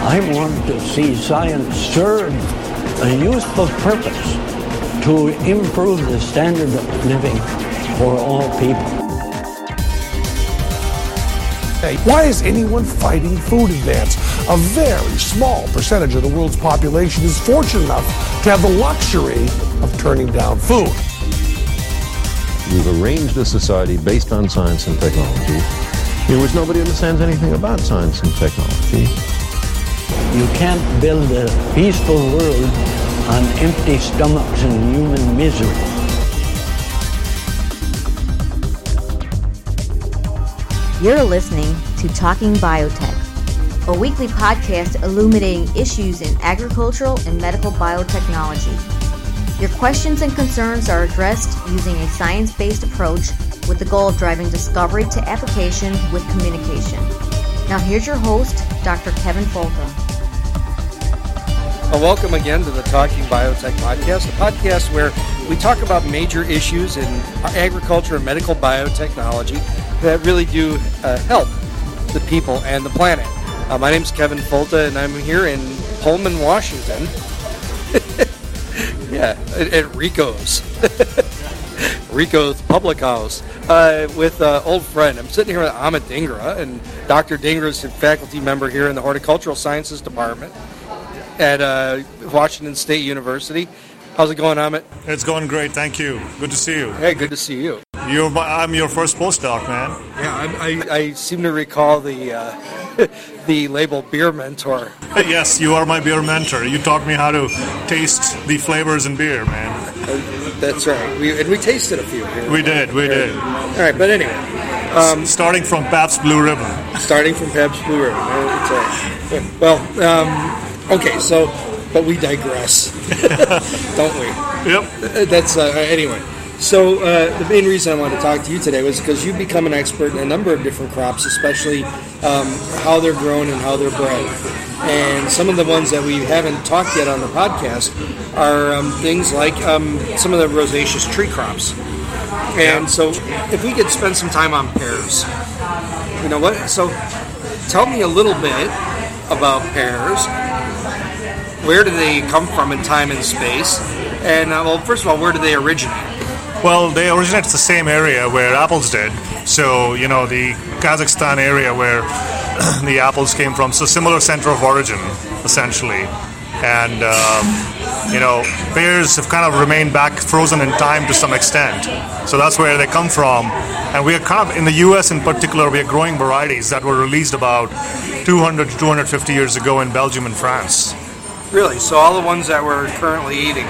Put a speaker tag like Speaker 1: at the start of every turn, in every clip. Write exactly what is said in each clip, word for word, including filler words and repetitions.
Speaker 1: I want to see science serve a useful purpose to improve the standard of living for all people.
Speaker 2: Why is anyone fighting food advance? A very small percentage of the world's population is fortunate enough to have the luxury of turning down food.
Speaker 3: We've arranged a society based on science and technology in which nobody understands anything about science and technology.
Speaker 1: You can't build a peaceful world on empty stomachs and human misery.
Speaker 4: You're listening to Talking Biotech, a weekly podcast illuminating issues in agricultural and medical biotechnology. Your questions and concerns are addressed using a science-based approach with the goal of driving discovery to application with communication. Now here's your host, Doctor Kevin Folta.
Speaker 5: Well, welcome again to the Talking Biotech podcast, a podcast where we talk about major issues in agriculture and medical biotechnology that really do uh, help the people and the planet. Uh, my name is Kevin Folta, and I'm here in Pullman, Washington. yeah, at, at Rico's. Rico's Public House uh, with an uh, old friend. I'm sitting here with Amit Dhingra, and Doctor Dhingra is a faculty member here in the Horticultural Sciences Department at uh, Washington State University. How's it going, Amit?
Speaker 6: It's going great, thank you. Good to see you.
Speaker 5: Hey, good to see you.
Speaker 6: You're my, I'm your first postdoc, man.
Speaker 5: Yeah, I'm, I, I seem to recall the uh, the label beer mentor.
Speaker 6: Yes, you are my beer mentor. You taught me how to taste the flavors in beer, man.
Speaker 5: Uh, that's right. We, and we tasted a few here.
Speaker 6: We did, we did.
Speaker 5: All right, but anyway.
Speaker 6: Um, starting from Pabst Blue Ribbon.
Speaker 5: Starting from Pabst Blue Ribbon. It's a, well, um, okay, so, but we digress, don't we?
Speaker 6: Yep.
Speaker 5: That's, uh, anyway. So uh, the main reason I wanted to talk to you today was because you've become an expert in a number of different crops, especially um, how they're grown and how they're bred. And some of the ones that we haven't talked yet on the podcast are um, things like um, some of the rosaceous tree crops. And so if we could spend some time on pears. You know what? So tell me a little bit about pears. Where do they come from in time and space? And, uh, well, first of all, where do they originate?
Speaker 6: Well, they originate in the same area where apples did. So, you know, the Kazakhstan area where the apples came from. So similar center of origin, essentially. And, um, you know, pears have kind of remained back frozen in time to some extent. So that's where they come from. And we are kind of, in the U S in particular, we are growing varieties that were released about two hundred to two hundred fifty years ago in Belgium and France.
Speaker 5: Really? So all the ones that we're currently eating,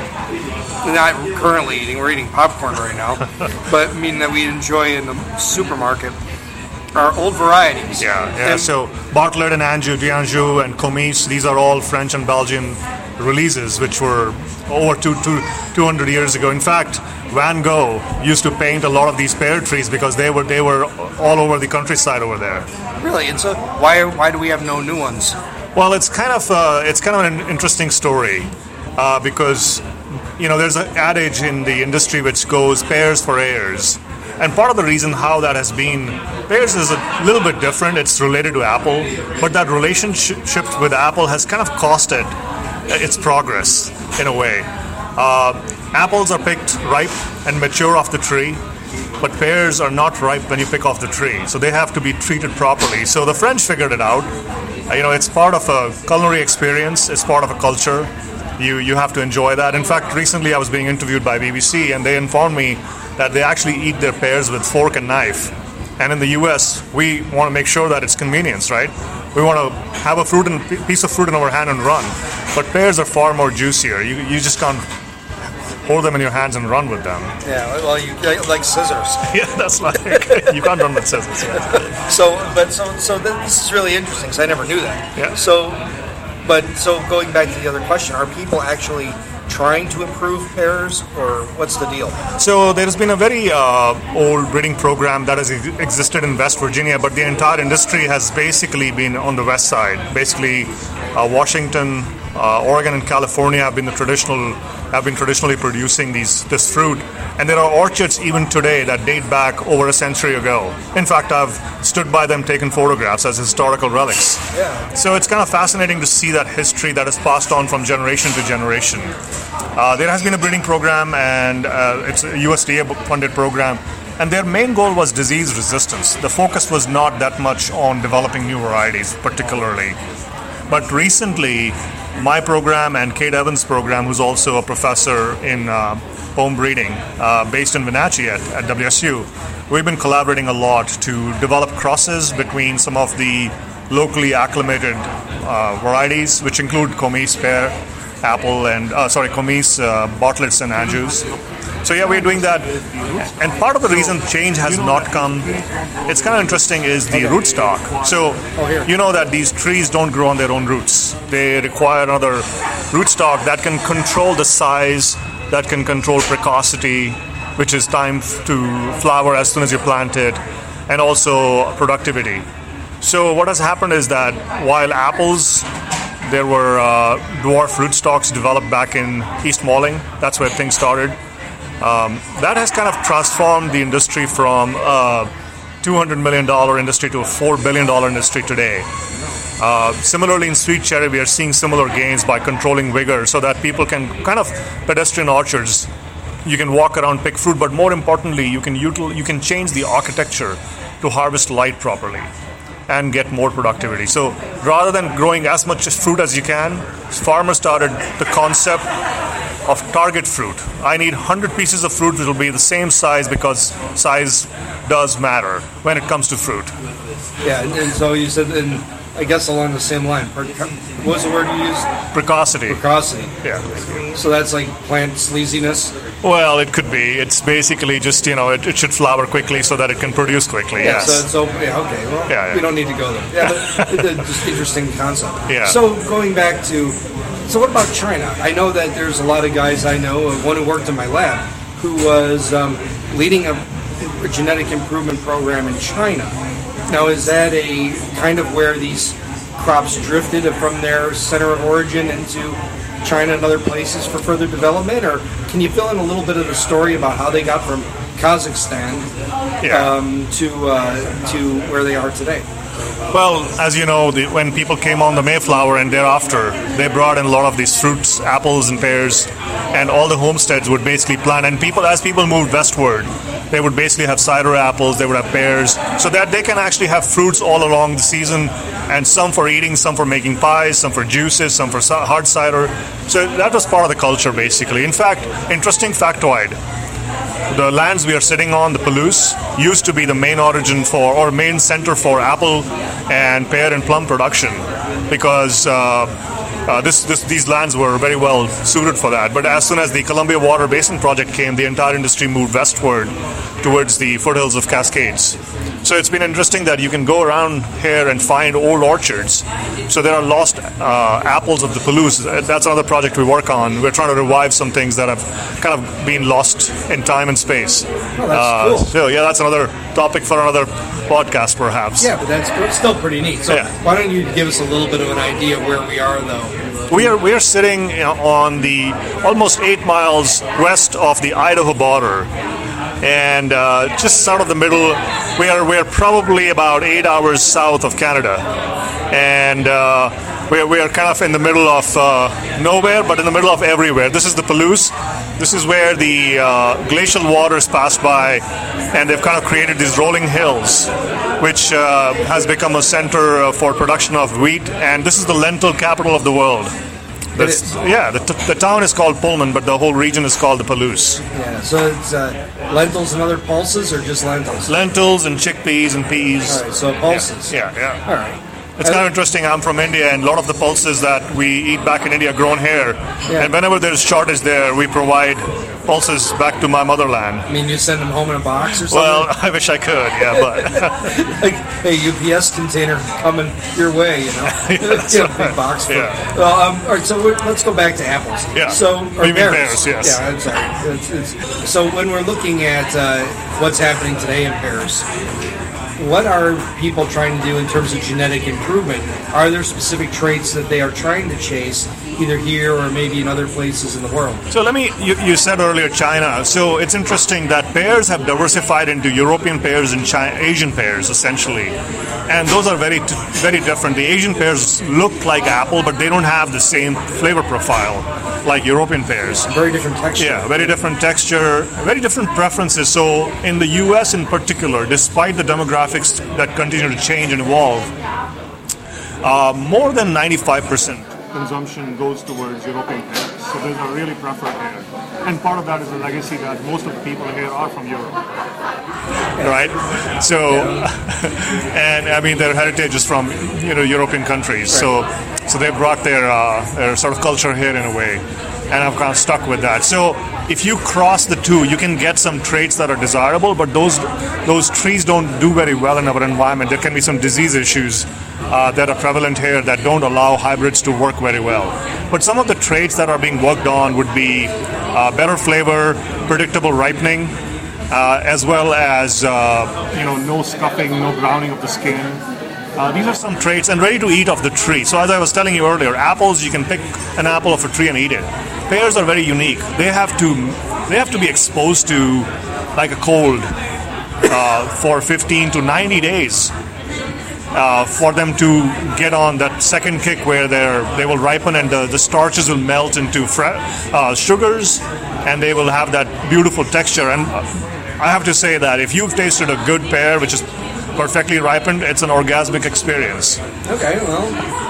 Speaker 5: not currently eating, we're eating popcorn right now, but I mean that we enjoy in the supermarket are old varieties.
Speaker 6: Yeah, yeah. And so Bartlett and Anjou, D'Anjou and Comice, these are all French and Belgian releases which were over two, two, two hundred years ago. In fact, Van Gogh used to paint a lot of these pear trees because they were they were all over the countryside over there.
Speaker 5: Really? And so why why do we have no new ones?
Speaker 6: Well, it's kind of uh, it's kind of an interesting story uh, because you know there's an adage in the industry which goes pears for heirs, and part of the reason how that has been, pears is a little bit different. It's related to apple, but that relationship with apple has kind of costed its progress in a way. Uh, apples are picked ripe and mature off the tree, but pears are not ripe when you pick off the tree, so they have to be treated properly. So the French figured it out. You know, it's part of a culinary experience. It's part of a culture. You you have to enjoy that. In fact, recently I was being interviewed by B B C, and they informed me that they actually eat their pears with fork and knife. And in the U S, we want to make sure that it's convenience, right? We want to have a fruit and piece of fruit in our hand and run. But pears are far more juicier. You you just can't hold them in your hands and run with them.
Speaker 5: Yeah, well, you like scissors.
Speaker 6: Yeah, that's like you can't run with scissors. Yeah.
Speaker 5: So, but so so this is really interesting because I never knew that.
Speaker 6: Yeah.
Speaker 5: So, but so going back to the other question, are people actually trying to improve pears, or what's the deal?
Speaker 6: So there's been a very uh, old breeding program that has ex- existed in West Virginia, but the entire industry has basically been on the west side, basically uh, Washington, Uh, Oregon and California have been the traditional have been traditionally producing these this fruit, and there are orchards even today that date back over a century ago. In fact, I've stood by them, taken photographs as historical relics.
Speaker 5: Yeah.
Speaker 6: So it's kind of fascinating to see that history that is passed on from generation to generation. Uh, there has been a breeding program, and uh, it's a U S D A-funded program. And their main goal was disease resistance. The focus was not that much on developing new varieties, particularly. But recently, my program and Kate Evans' program, who's also a professor in uh, home breeding, uh, based in Wenatchee at, at W S U, we've been collaborating a lot to develop crosses between some of the locally acclimated uh, varieties, which include Comice pear, apple, and uh, sorry, Comice, uh, Bartlett's, and Anjous. So yeah, we're doing that. And part of the reason change has not come, it's kind of interesting, is the rootstock. So you know that these trees don't grow on their own roots. They require another rootstock that can control the size, that can control precocity, which is time to flower as soon as you plant it, and also productivity. So what has happened is that while apples, there were uh, dwarf rootstocks developed back in East Malling, that's where things started. Um, that has kind of transformed the industry from a two hundred million dollars industry to a four billion dollars industry today. Uh, similarly, in sweet cherry, we are seeing similar gains by controlling vigor so that people can kind of pedestrian orchards. You can walk around, pick fruit, but more importantly, you can util- you can change the architecture to harvest light properly and get more productivity. So rather than growing as much fruit as you can, farmers started the concept of target fruit. I need one hundred pieces of fruit that will be the same size, because size does matter when it comes to fruit.
Speaker 5: Yeah, and, and so you said, and I guess along the same line, what was the word you used?
Speaker 6: Precocity.
Speaker 5: Precocity.
Speaker 6: Yeah.
Speaker 5: So that's like plant sleaziness?
Speaker 6: Well, it could be. It's basically just, you know, it, it should flower quickly so that it can produce quickly,
Speaker 5: yeah,
Speaker 6: yes.
Speaker 5: So, so yeah, okay, well,
Speaker 6: yeah, yeah.
Speaker 5: we don't need to go there. Yeah, but it's just interesting concept.
Speaker 6: Yeah.
Speaker 5: So going back to, so what about China? I know that there's a lot of guys I know, one who worked in my lab, who was um, leading a, a genetic improvement program in China. Now, is that a kind of where these crops drifted from their center of origin into China and other places for further development? Or can you fill in a little bit of the story about how they got from Kazakhstan
Speaker 6: yeah.
Speaker 5: um, to uh, to where they are today?
Speaker 6: Well, as you know, the, when people came on the Mayflower and thereafter, they brought in a lot of these fruits, apples and pears, and all the homesteads would basically plant. And people, as people moved westward, they would basically have cider apples, they would have pears, so that they can actually have fruits all along the season, and some for eating, some for making pies, some for juices, some for hard cider. So that was part of the culture, basically. In fact, interesting factoid, the lands we are sitting on, the Palouse, used to be the main origin for, or main center for apple and pear and plum production, because uh, uh, this, this, these lands were very well suited for that. But as soon as the Columbia Water Basin Project came, the entire industry moved westward towards the foothills of Cascades. So it's been interesting that you can go around here and find old orchards. So there are lost uh, apples of the Palouse. That's another project we work on. We're trying to revive some things that have kind of been lost in time and space.
Speaker 5: Oh, that's
Speaker 6: uh,
Speaker 5: cool.
Speaker 6: So yeah, that's another topic for another podcast, perhaps.
Speaker 5: Yeah, but that's it's still pretty neat. So
Speaker 6: yeah.
Speaker 5: Why don't you give us a little bit of an idea where we are, though?
Speaker 6: We are we are sitting on the almost eight miles west of the Idaho border. And uh, just south of the middle, we are we are probably about eight hours south of Canada, and uh, we are we are kind of in the middle of uh, nowhere, but in the middle of everywhere. This is the Palouse. This is where the uh, glacial waters pass by, and they've kind of created these rolling hills, which uh, has become a center for production of wheat. And this is the lentil capital of the world. That's, yeah, the, t- the town is called Pullman, but the whole region is called the Palouse.
Speaker 5: Yeah, so it's uh, lentils and other pulses, or just lentils?
Speaker 6: Lentils and chickpeas and peas.
Speaker 5: All right, so pulses.
Speaker 6: Yeah, yeah. yeah.
Speaker 5: All right.
Speaker 6: It's kind of interesting. I'm from India, and a lot of the pulses that we eat back in India are grown here.
Speaker 5: Yeah.
Speaker 6: And whenever there's shortage there, we provide pulses back to my motherland.
Speaker 5: I mean, you send them home in a box or something?
Speaker 6: Well, I wish I could, yeah, but...
Speaker 5: like, hey, U P S container coming your way, you know?
Speaker 6: Yeah,
Speaker 5: Get a big box for
Speaker 6: yeah.
Speaker 5: it. Well, um, all right, so we're, let's go back to apples.
Speaker 6: Yeah.
Speaker 5: So, or
Speaker 6: You mean pears, yes.
Speaker 5: Yeah, I'm sorry. It's, it's, so when we're looking at uh, what's happening today in pears, what are people trying to do in terms of genetic improvement? Are there specific traits that they are trying to chase either here or maybe in other places in the world.
Speaker 6: So let me, you, you said earlier China. So it's interesting that pears have diversified into European pears and China, Asian pears, essentially. And those are very, very different. The Asian pears look like apple, but they don't have the same flavor profile like European pears.
Speaker 5: Very different texture.
Speaker 6: Yeah, very different texture, very different preferences. So in the U S in particular, despite the demographics that continue to change and evolve, uh, more than ninety-five percent consumption goes towards European pears. So those are really preferred here. And part of that is the legacy that most of the people here are from Europe. Right? So, and I mean, their heritage is from, you know, European countries. So, so they brought their, uh, their sort of culture here in a way. And I've kind of stuck with that. So if you cross the two, you can get some traits that are desirable, but those those trees don't do very well in our environment. There can be some disease issues uh, that are prevalent here that don't allow hybrids to work very well. But some of the traits that are being worked on would be uh, better flavor, predictable ripening, uh, as well as uh, you know, no scuffing, no browning of the skin. Uh, these are some traits, and ready to eat off the tree. So as I was telling you earlier, apples, you can pick an apple off a tree and eat it. Pears are very unique. They have to they have to be exposed to like a cold uh, for fifteen to ninety days uh, for them to get on that second kick where they're they will ripen and the, the starches will melt into fre- uh, sugars, and they will have that beautiful texture. And I have to say that if you've tasted a good pear, which is perfectly ripened, it's an orgasmic experience.
Speaker 5: Okay, well,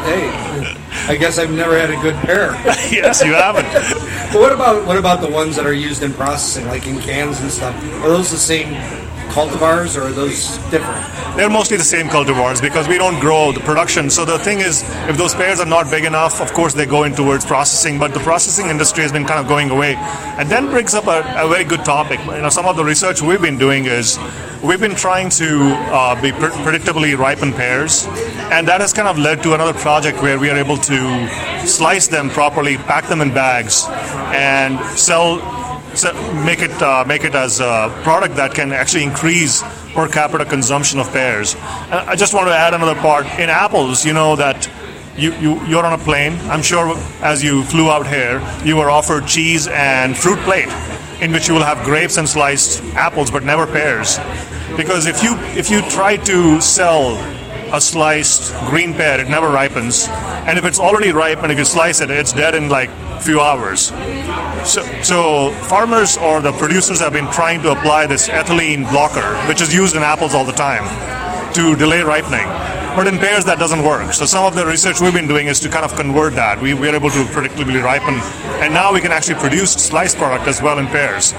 Speaker 5: hey, I guess I've never had a good pear.
Speaker 6: Yes, you haven't.
Speaker 5: But what about what about the ones that are used in processing, like in cans and stuff? Are those the same cultivars, or are those different?
Speaker 6: They're mostly the same cultivars because we don't grow the production. So the thing is, if those pears are not big enough, of course they go in towards processing, but the processing industry has been kind of going away. And then brings up a, a very good topic. You know, some of the research we've been doing is we've been trying to uh, be pre- predictably ripen pears, and that has kind of led to another project where we are able to slice them properly, pack them in bags, and sell So make it uh, make it as a product that can actually increase per capita consumption of pears. And I just want to add another part. In apples, you know that you, you, you're on a plane. I'm sure as you flew out here, you were offered cheese and fruit plate, in which you will have grapes and sliced apples, but never pears. Because if you if you try to sell a sliced green pear, it never ripens. And if it's already ripe, and if you slice it, it's dead in like a few hours. So, so farmers or the producers have been trying to apply this ethylene blocker, which is used in apples all the time, to delay ripening. But in pears, that doesn't work. So some of the research we've been doing is to kind of convert that. We, we're able to predictably ripen, and now we can actually produce sliced product as well in pears.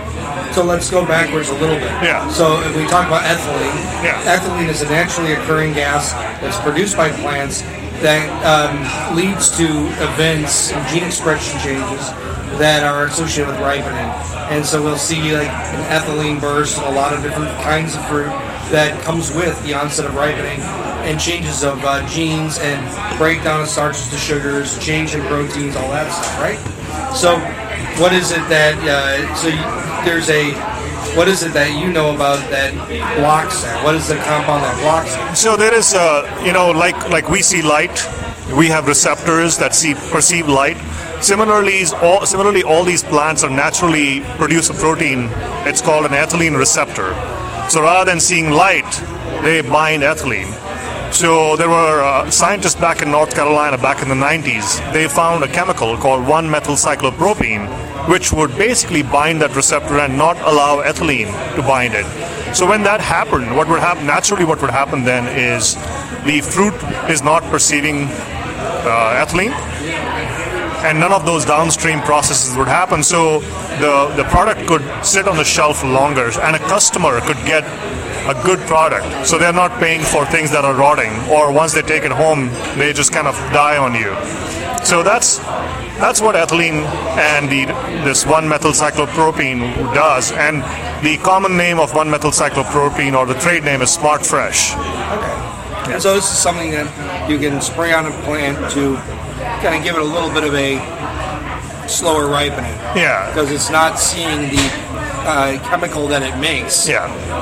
Speaker 5: So let's go backwards a little bit.
Speaker 6: Yeah.
Speaker 5: So if we talk about ethylene,
Speaker 6: Yeah.
Speaker 5: ethylene is a naturally occurring gas that's produced by plants that um, leads to events and gene expression changes that are associated with ripening. And so we'll see like an ethylene burst, a lot of different kinds of fruit that comes with the onset of ripening, and changes of uh, genes and breakdown of starches to sugars, change in proteins, all that stuff, right? So what is it that, uh, so you, there's a, what is it that you know about that blocks that? What is the compound that blocks it?
Speaker 6: So there is, uh, you know, like like we see light, we have receptors that see perceive light. Similarly, all, similarly, all these plants are naturally produce a protein. It's called an ethylene receptor. So rather than seeing light, they bind ethylene. So there were uh, scientists back in North Carolina back in the nineties. They found a chemical called one methyl cyclopropene, which would basically bind that receptor and not allow ethylene to bind it. So when that happened, what would happen naturally? What would happen then is the fruit is not perceiving uh, ethylene, and none of those downstream processes would happen. So the the product could sit on the shelf longer, and a customer could get a good product. So they're not paying for things that are rotting, or once they take it home, they just kind of die on you. So that's that's what ethylene and the this one methyl cyclopropene does. And the common name of one methyl cyclopropene, or the trade name, is Smart Fresh.
Speaker 5: Okay. And so this is something that you can spray on a plant to kind of give it a little bit of a slower ripening.
Speaker 6: Yeah.
Speaker 5: Because it's not seeing the uh, chemical that it makes.
Speaker 6: Yeah.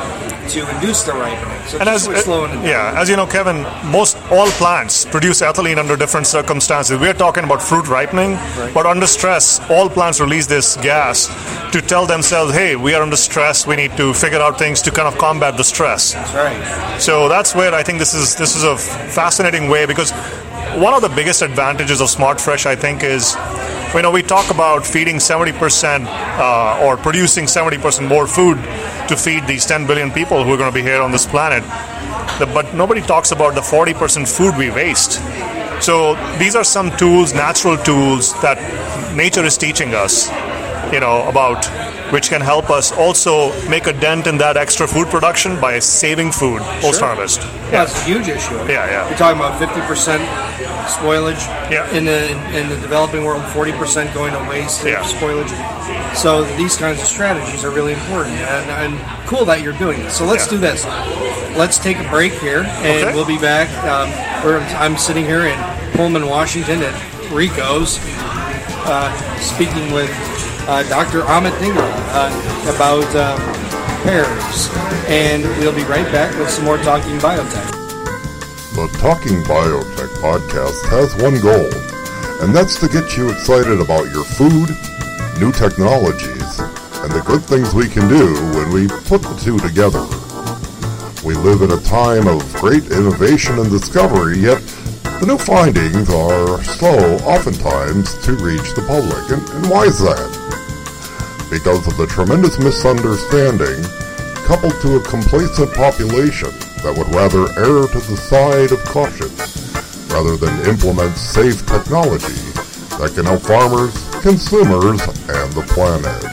Speaker 5: to induce the ripening. So
Speaker 6: And
Speaker 5: just
Speaker 6: as
Speaker 5: we're slowing it down.
Speaker 6: yeah, as you know, Kevin, most all plants produce ethylene under different circumstances. We're talking about fruit ripening,
Speaker 5: Right.
Speaker 6: but under stress, all plants release this gas to tell themselves, "Hey, we are under stress. We need to figure out things to kind of combat the stress."
Speaker 5: That's right.
Speaker 6: So that's where I think this is this is a fascinating way, because one of the biggest advantages of SmartFresh, I think, is, you know, we talk about feeding seventy percent uh, or producing seventy percent more food to feed these ten billion people who are going to be here on this planet. The, but nobody talks about the forty percent food we waste. So these are some tools, natural tools that nature is teaching us, you know, about, which can help us also make a dent in that extra food production by saving food post-harvest.
Speaker 5: Yeah, it's a huge issue.
Speaker 6: Yeah, yeah.
Speaker 5: You're talking about fifty percent spoilage
Speaker 6: Yeah.
Speaker 5: in the in the developing world, forty percent going to waste,
Speaker 6: Yeah.
Speaker 5: spoilage. So these kinds of strategies are really important, and, and cool that you're doing this. So let's
Speaker 6: Yeah.
Speaker 5: do this. Let's take a break here, and
Speaker 6: Okay.
Speaker 5: we'll be back. Um, we're, I'm sitting here in Pullman, Washington at Rico's, uh, speaking with uh, Doctor Amit Dhingra uh, about um, pears, and we'll be right back with some more Talking Biotech.
Speaker 7: The Talking Biotech podcast has one goal, and that's to get you excited about your food, new technologies, and the good things we can do when we put the two together. We live in a time of great innovation and discovery, yet the new findings are slow, oftentimes, to reach the public. And, and why is that? Because of the tremendous misunderstanding coupled to a complacent population that would rather err to the side of caution rather than implement safe technology that can help farmers, consumers, and the planet.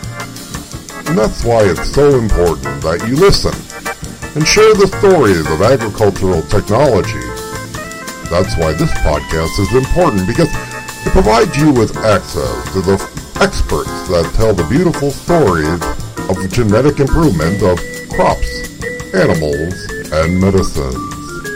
Speaker 7: And that's why it's so important that you listen and share the stories of agricultural technology. That's why this podcast is important, because it provides you with access to the experts that tell the beautiful stories of genetic improvement of crops, animals, and medicines.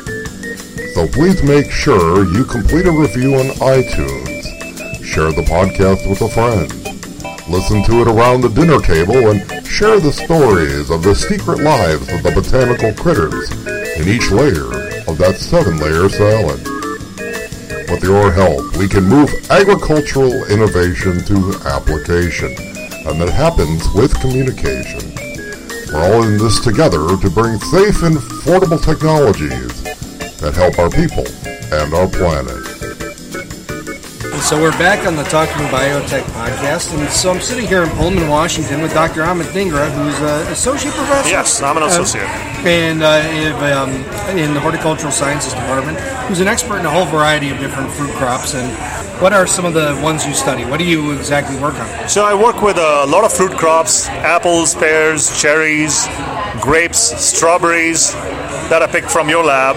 Speaker 7: So please make sure you complete a review on iTunes, share the podcast with a friend, listen to it around the dinner table, and share the stories of the secret lives of the botanical critters in each layer of that seven-layer salad. With your help, we can move agricultural innovation to application, and that happens with communication. We're all in this together to bring safe and affordable technologies that help our people and our planet.
Speaker 5: So we're back on the Talking Biotech podcast, and so I'm sitting here in Pullman, Washington, with Doctor Amit Dhingra, who's an associate professor.
Speaker 6: Yes, I'm an associate.
Speaker 5: Uh, and uh, in, um, in the Horticultural Sciences Department, who's an expert in a whole variety of different fruit crops. And what are some of the ones you study? What do you exactly work on?
Speaker 6: So I work with a lot of fruit crops: apples, pears, cherries, grapes, strawberries that I picked from your lab.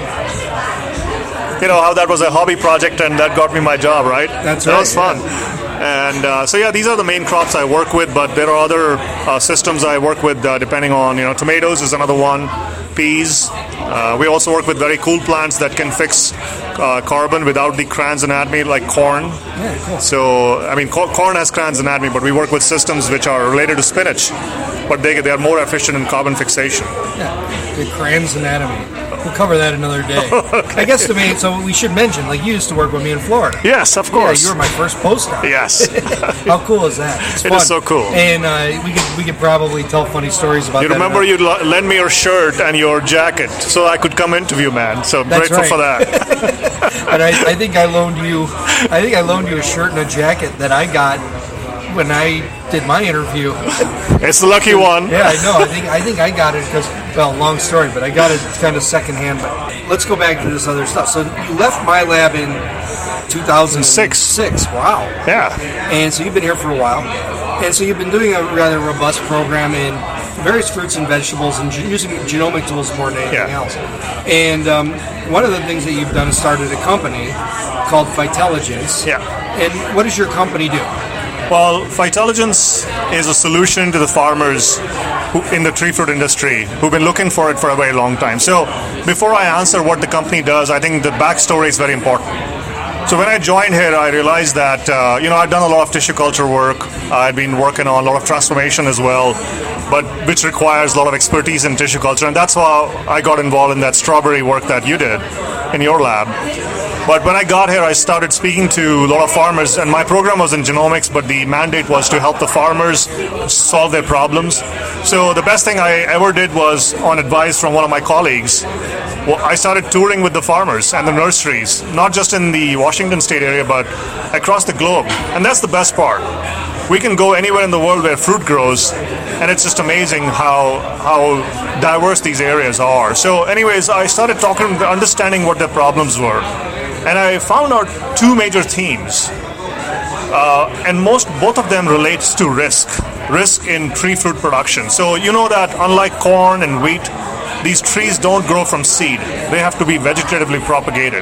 Speaker 6: You know how that was a hobby project and that got me my job, right?
Speaker 5: That's
Speaker 6: that
Speaker 5: right,
Speaker 6: was fun.
Speaker 5: yeah.
Speaker 6: And uh, so yeah, these are the main crops I work with, but there are other uh, systems I work with uh, depending on, you know, tomatoes is another one, peas. Uh, we also work with very cool plants that can fix uh, carbon without the Kranz anatomy, like corn.
Speaker 5: Yeah, cool.
Speaker 6: So, I mean, co- corn has Kranz anatomy, but we work with systems which are related to spinach, but they, they are more efficient in carbon fixation.
Speaker 5: Yeah, the Kranz anatomy. We'll cover that another day.
Speaker 6: Okay.
Speaker 5: I guess, I mean, so we should mention, like, you used to work with me in Florida.
Speaker 6: Yes, of
Speaker 5: Yeah,
Speaker 6: course.
Speaker 5: you were my first postdoc.
Speaker 6: Yes.
Speaker 5: How cool is that? It's
Speaker 6: It
Speaker 5: fun.
Speaker 6: is so cool.
Speaker 5: And uh, we could we could probably tell funny stories about
Speaker 6: You
Speaker 5: that.
Speaker 6: remember
Speaker 5: in
Speaker 6: you l- lent me your shirt and your jacket so I could come interview, man. So
Speaker 5: That's
Speaker 6: grateful
Speaker 5: right.
Speaker 6: for that.
Speaker 5: our- And I, I think I loaned you, I think I loaned you a shirt and a jacket that I got when I did my interview.
Speaker 6: It's the lucky one.
Speaker 5: Yeah, I know. I think I think I got it because, well, long story, but I got it kind of secondhand. But let's go back to this other stuff. So you left my lab in two thousand six. Six. Wow.
Speaker 6: Yeah.
Speaker 5: And so you've been here for a while. And so you've been doing a rather robust program in various fruits and vegetables and ge- using genomic tools more than anything
Speaker 6: Yeah.
Speaker 5: else. And um, one of the things that you've done is started a company called Phytelligence.
Speaker 6: Yeah.
Speaker 5: And what does your company do?
Speaker 6: Well, Phytelligence is a solution to the farmers who, in the tree fruit industry who've been looking for it for a very long time. So before I answer what the company does, I think the backstory is very important. So when I joined here, I realized that, uh, you know, I'd done a lot of tissue culture work. I'd been working on a lot of transformation as well. but which requires a lot of expertise in tissue culture, and that's how I got involved in that strawberry work that you did in your lab. But when I got here, I started speaking to a lot of farmers, and my program was in genomics, but the mandate was to help the farmers solve their problems. So the best thing I ever did was, on advice from one of my colleagues, well, I started touring with the farmers and the nurseries, not just in the Washington State area, but across the globe. And that's the best part. We can go anywhere in the world where fruit grows, and it's just amazing how how diverse these areas are. So anyways, I started talking, understanding what their problems were. And I found out two major themes, uh, and most both of them relates to risk, risk in tree fruit production. So you know that unlike corn and wheat, these trees don't grow from seed; they have to be vegetatively propagated.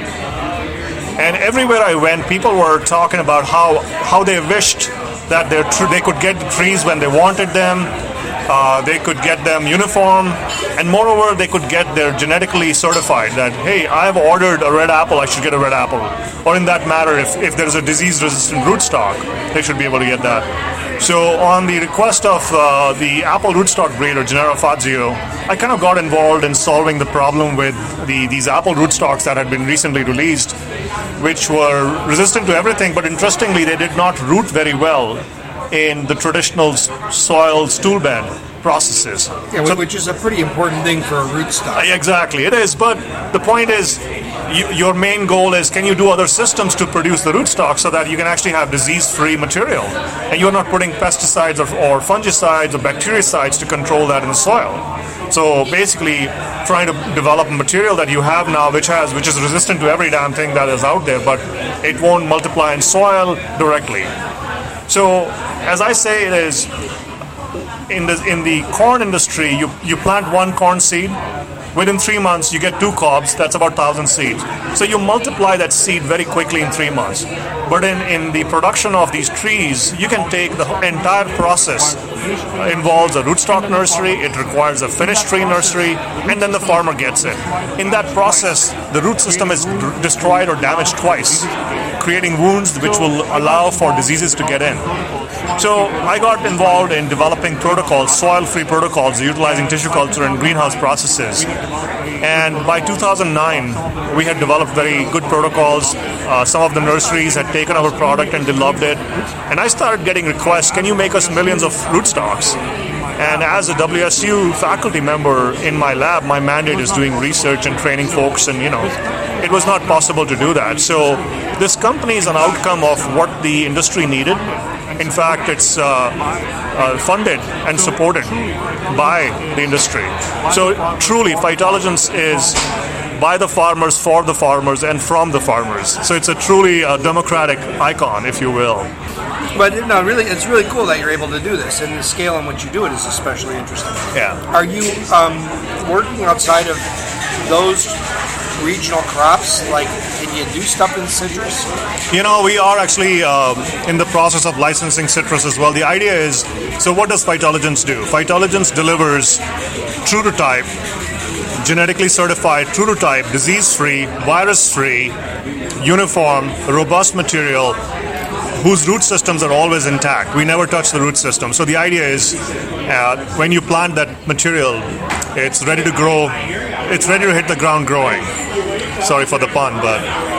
Speaker 6: And everywhere I went, people were talking about how how they wished that their tr- they could get the trees when they wanted them. Uh, they could get them uniform, and moreover, they could get their genetically certified that, hey, I've ordered a red apple, I should get a red apple. Or in that matter, if, if there's a disease-resistant rootstock, they should be able to get that. So on the request of uh, the apple rootstock breeder, Genera Fazio, I kind of got involved in solving the problem with the these apple rootstocks that had been recently released, which were resistant to everything, but interestingly, they did not root very well in the traditional soil stool bed processes.
Speaker 5: Yeah,
Speaker 6: so,
Speaker 5: which is a pretty important thing for a rootstock.
Speaker 6: Exactly, it is. But the point is, you, your main goal is, can you do other systems to produce the rootstock so that you can actually have disease-free material, and you're not putting pesticides or, or fungicides or bactericides to control that in the soil. So basically, trying to develop a material that you have now, which has which is resistant to every damn thing that is out there, but it won't multiply in soil directly. So, as I say, it is in the in the corn industry. You you plant one corn seed, within three months you get two cobs. That's about thousand seeds. So you multiply that seed very quickly in three months. But in, in the production of these trees, you can take the entire process. It involves a rootstock nursery. It requires a finished tree nursery, and then the farmer gets it. In that process, the root system is d- destroyed or damaged twice, creating wounds which will allow for diseases to get in. So I got involved in developing protocols, soil-free protocols, utilizing tissue culture and greenhouse processes. And by two thousand nine, we had developed very good protocols. Uh, some of the nurseries had taken our product and they loved it. And I started getting requests, can you make us millions of rootstocks? And as a W S U faculty member in my lab, my mandate is doing research and training folks, and you know, it was not possible to do that. So this company is an outcome of what the industry needed. In fact, it's uh, uh, funded and supported by the industry. So truly, Phytologence is by the farmers, for the farmers, and from the farmers. So it's a truly uh, democratic icon, if you will.
Speaker 5: But no, really, it's really cool that you're able to do this, and the scale in which you do it is especially interesting.
Speaker 6: Yeah.
Speaker 5: Are you um, working outside of those regional crops? Like, can you do stuff in citrus?
Speaker 6: You know, we are actually um, in the process of licensing citrus as well. The idea is, so what does Phytologence do? Phytologence delivers true to type, genetically certified, true to type, disease-free, virus-free, uniform, robust material whose root systems are always intact. We never touch the root system. So the idea is, uh, when you plant that material, it's ready to grow. It's ready to hit the ground growing. Sorry for the pun, but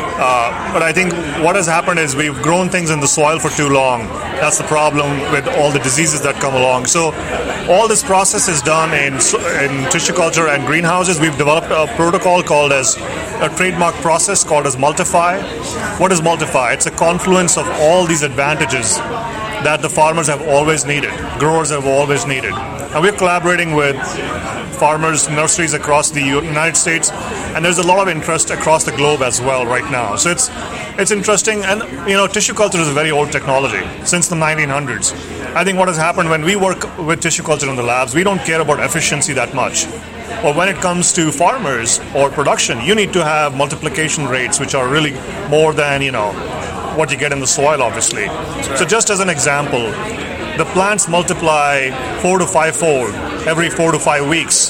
Speaker 6: uh, but I think what has happened is we've grown things in the soil for too long. That's the problem with all the diseases that come along. So all this process is done in in tissue culture and greenhouses. We've developed a protocol called as a trademark process called as Multiphy. What is Multiphy? It's a confluence of all these advantages that the farmers have always needed, growers have always needed. And we're collaborating with farmers, nurseries across the United States, and there's a lot of interest across the globe as well right now. So it's it's interesting, and you know, tissue culture is a very old technology since the nineteen hundreds. I think what has happened when we work with tissue culture in the labs, we don't care about efficiency that much. But when it comes to farmers or production, you need to have multiplication rates which are really more than, you know, what you get in the soil, obviously. So just as an example, the plants multiply four to five fold every four to five weeks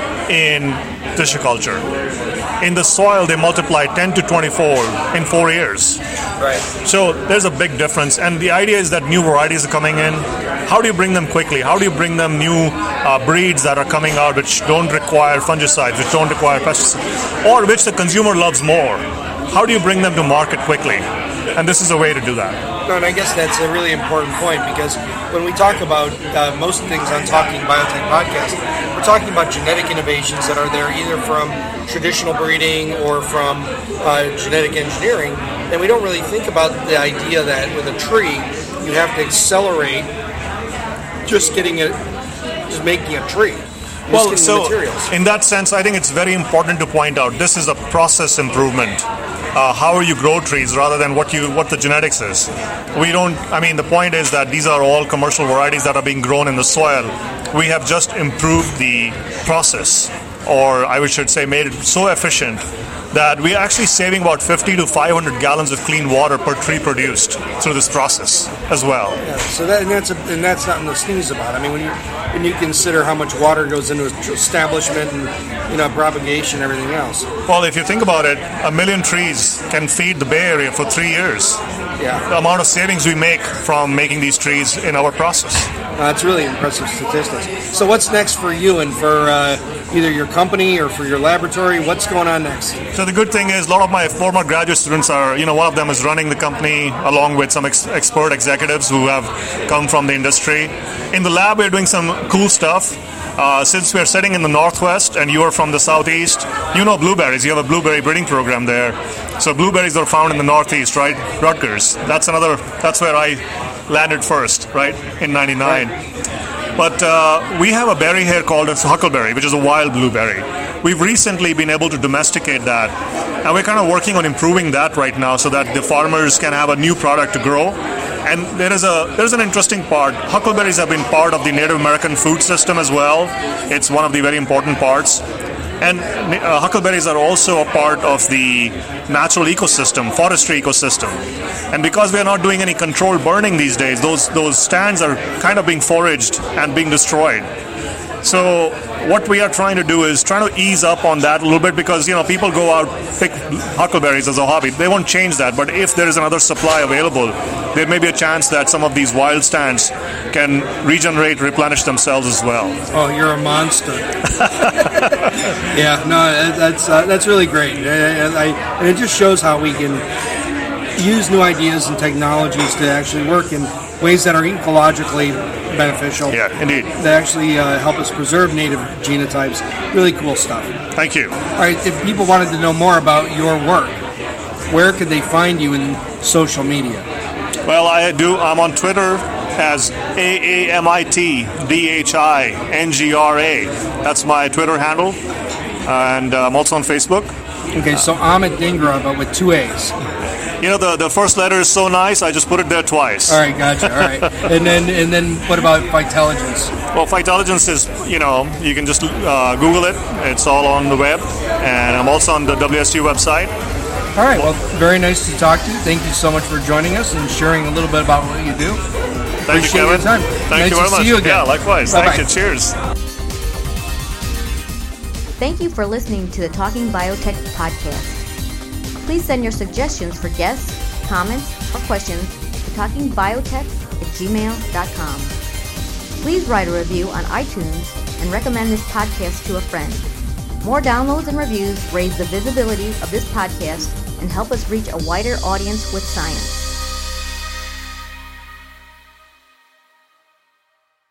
Speaker 6: in tissue culture. In the soil, they multiply ten to twenty fold in four years.
Speaker 5: Right.
Speaker 6: So there's a big difference. And the idea is that new varieties are coming in. how do you bring them quickly? How do you bring them new uh, breeds that are coming out which don't require fungicides, which don't require pesticides, or which the consumer loves more? How do you bring them to market quickly? And this is a way to do that.
Speaker 5: No, and I guess that's a really important point, because when we talk about uh, most things on Talking Biotech podcast, we're talking about genetic innovations that are there either from traditional breeding or from uh, genetic engineering, and we don't really think about the idea that with a tree, you have to accelerate just getting it, just making a tree.
Speaker 6: Well, so in that sense, I think it's very important to point out this is a process improvement. Uh, how you grow trees rather than what you what the genetics is. We don't. I mean, the point is that these are all commercial varieties that are being grown in the soil. We have just improved the process, or I should say, made it so efficient that we're actually saving about fifty to five hundred gallons of clean water per tree produced through this process as well.
Speaker 5: Yeah, so that and that's a, and that's nothing to sneeze about. I mean, when you when you consider how much water goes into establishment and, you know, propagation and everything else.
Speaker 6: Well, if you think about it, a million trees can feed the Bay Area for three years.
Speaker 5: Yeah.
Speaker 6: The amount of savings we make from making these trees in our process.
Speaker 5: Uh, that's really impressive statistics. So what's next for you and for uh, either your company or for your laboratory? What's going on next?
Speaker 6: So the good thing is a lot of my former graduate students are, you know, one of them is running the company along with some ex- expert executives who have come from the industry. In the lab, we're doing some cool stuff. Uh, since we're sitting in the Northwest and you are from the Southeast, you know blueberries. You have a blueberry breeding program there. So blueberries are found in the Northeast, right? Rutgers. That's another, that's where I landed first, right? In ninety-nine. But uh, we have a berry here called a huckleberry, which is a wild blueberry. We've recently been able to domesticate that, and we're kind of working on improving that right now so that the farmers can have a new product to grow. And there is a there's an interesting part. Huckleberries have been part of the Native American food system as well. It's one of the very important parts. And uh, huckleberries are also a part of the natural ecosystem, forestry ecosystem. And because we are not doing any controlled burning these days, those those stands are kind of being foraged and being destroyed. So what we are trying to do is trying to ease up on that a little bit, because, you know, people go out, pick huckleberries as a hobby. They won't change that. But if there is another supply available, there may be a chance that some of these wild stands can regenerate, replenish themselves as well.
Speaker 5: Oh, you're a monster. Yeah, no, that's uh, that's really great. And, I, and it just shows how we can use new ideas and technologies to actually work in ways that are ecologically beneficial.
Speaker 6: Yeah, indeed.
Speaker 5: That actually uh, help us preserve native genotypes. Really cool stuff.
Speaker 6: Thank you.
Speaker 5: All right, if people wanted to know more about your work, where could they find you in social media?
Speaker 6: Well, I do. I'm on Twitter as A A M I T D H I N G R A. That's my Twitter handle. And uh, I'm also on Facebook.
Speaker 5: Okay, so Amit Dhingra, but with two A's.
Speaker 6: You know, the, the first letter is so nice, I just put it there twice.
Speaker 5: All right, gotcha. All right. And then and then what about Phytelligence?
Speaker 6: Well, Phytelligence is, you know, you can just uh, Google it. It's all on the web. And I'm also on the W S U website.
Speaker 5: All right. Well, very nice to talk to you. Thank you so much for joining us and sharing a little bit about what you do.
Speaker 6: Thank
Speaker 5: Appreciate
Speaker 6: you, Kevin.
Speaker 5: Your time.
Speaker 6: Thank
Speaker 5: nice
Speaker 6: you very
Speaker 5: to
Speaker 6: much.
Speaker 5: See you again.
Speaker 6: Yeah, likewise.
Speaker 5: Bye-bye.
Speaker 6: Thank you. Cheers.
Speaker 4: Thank you for listening to the Talking Biotech podcast. Please send your suggestions for guests, comments, or questions to talking biotech at gmail dot com. Please write a review on iTunes and recommend this podcast to a friend. More downloads and reviews raise the visibility of this podcast and help us reach a wider audience with science.